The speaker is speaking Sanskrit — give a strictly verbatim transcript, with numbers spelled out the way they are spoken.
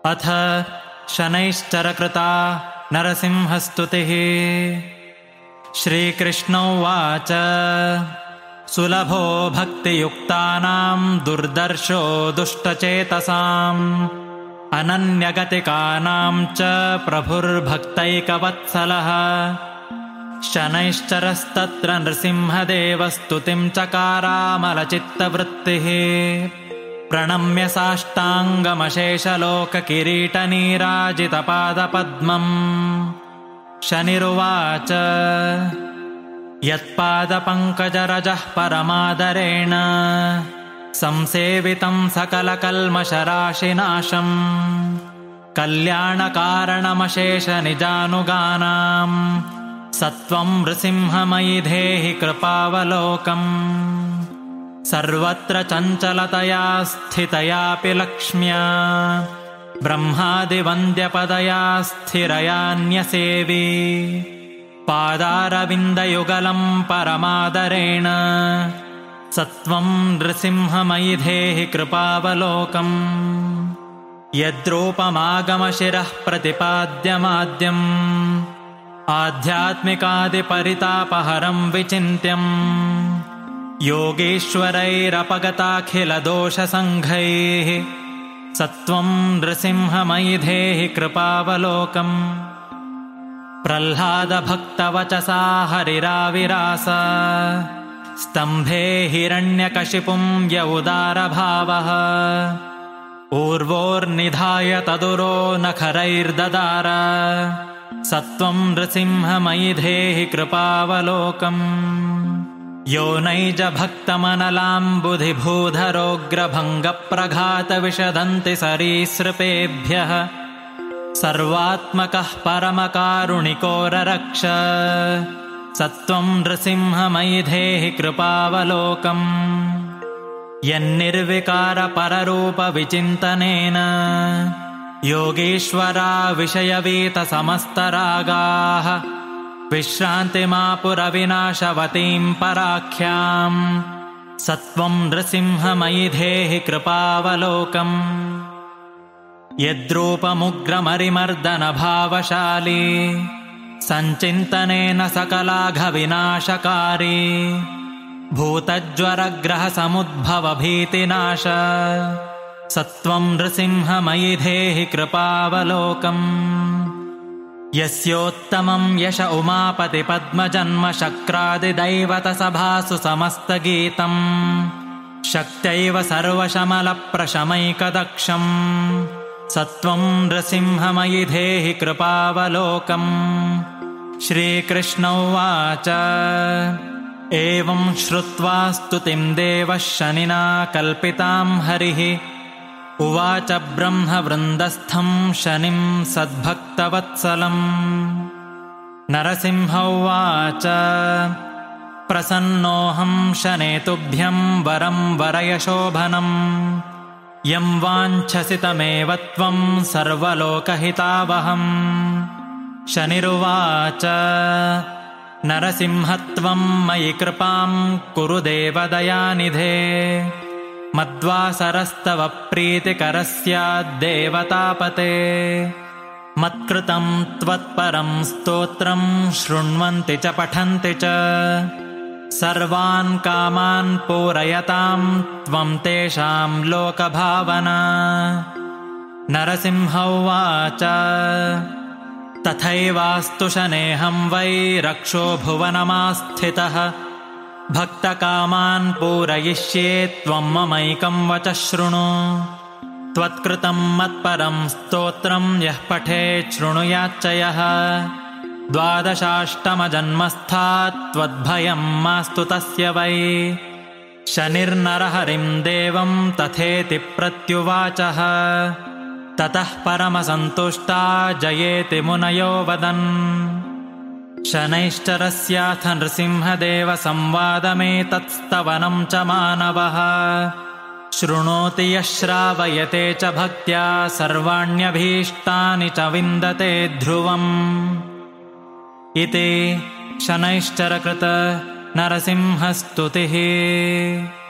अथ शनैश्चरकृता नरसिंहस्तुतिः। श्रीकृष्णोवाच सुलभो भक्तियुक्तानां दुर्दर्शो दुष्टचेतसाम् अनन्यगतिकानां च प्रभुर्भक्तैकवत्सलः। शनैश्चरस्तत्र नृसिंहदेवस्तुतिं चकारामलचित्तवृत्तिः। प्रणम्य साष्टाङ्गमशेषलोककिरीटनीराजितपादपद्मम् शनिरुवाच यत्पादपङ्कजरजः परमादरेण संसेवितं सकलकल्मषराशिनाशम् कल्याणकारणमशेषनिजानुगानाम् सत्वं नृसिंहमयि धेहि कृपावलोकम्। सर्वत्र चञ्चलतया स्थितयापि लक्ष्म्या ब्रह्मादिवन्द्यपदया स्थिरयान्यसेवी। पादारविन्दयुगलं परमादरेण सत्वं नृसिंहमयि धेहि कृपावलोकम्। यद्रूपमागमशिरः प्रतिपाद्यमाद्यम् आध्यात्मिकादिपरितापहरं विचिन्त्यम् योगीश्वरैरपगताखिलदोषसङ्घैः सत्वं नृसिंहमयि धेहि कृपावलोकम्। प्रह्लादभक्तवचसा हरिराविरास स्तम्भे हिरण्यकशिपुं य उदारभावः। ऊर्वोर्निधाय तदुरो नखरैर्ददार सत्वं नृसिंहमयि धेहि कृपावलोकम्। यो नैजभक्तमनलाम्बुधिभूधरोग्रभङ्गप्रघातविशदन्ति सरीसृपेभ्यः सर्वात्मकः परमकारुणिको ररक्ष सत्वं नृसिंहमयि धेहि कृपावलोकम्। यन्निर्विकारपररूपविचिन्तनेन योगीश्वरा विषयवीतसमस्तरागाः विश्रान्तिमापुरविनाशवतीं पराख्याम् सत्वं नृसिंहमयि धेहि कृपावलोकम्। यद्रूपमुग्रमरिमर्दनभावशाली सञ्चिन्तनेन सकलाघविनाशकारी भूतज्वरग्रहसमुद्भवभीतिनाश सत्वं नृसिंहमयि धेहि कृपावलोकम्। यस्योत्तमं यश उमापतिपद्मजन्मशक्रादिदैवतसभासु समस्तगीतम् शक्त्यैव सर्वशमलप्रशमैकदक्षम् सत्वं नृसिंहमयि धेहि कृपावलोकम्। श्रीकृष्णोवाच एवं श्रुत्वा स्तुतिं देवः शनिना कल्पितां हरिः उवाच ब्रह्मवृन्दस्थं शनिं सद्भक्तवत्सलम्। नरसिंह उवाच प्रसन्नोऽहं शने तुभ्यं वरं वरयशोभनम् यं वाञ्छसि तमेव त्वं सर्वलोकहितावहम्। शनिरुवाच नरसिंहत्वं मयि कृपां कुरु देवदयानिधे मद्वासरस्तव प्रीतिकरः स्याद्देवतापते। मत्कृतं त्वत्परं स्तोत्रं शृण्वन्ति च पठन्ति च सर्वान् कामान् पूरयतां त्वं तेषां लोकभावना। नरसिंह उवाच तथैवास्तु शनेऽहं वै रक्षो भुवनमास्थितः भक्तकामान् पूरयिष्ये त्वं ममैकं वचः शृणु। त्वत्कृतं मत्परं स्तोत्रं यः पठेत् शृणुयाच्च यः द्वादशाष्टमजन्मस्थात् त्वद्भयं मास्तु तस्य वै। शनिर्नरहरिं देवं तथेति प्रत्युवाचः ततः परमसन्तुष्टा जयेति मुनयो वदन्। शनैश्चरस्याथ नृसिंहदेवसंवादमेतत्स्तवनं च मानवः शृणोति यः श्रावयते च भक्त्या सर्वाण्यभीष्टानि च विन्दते ध्रुवम्। इति शनैश्चरकृत नरसिंहस्तुतिः।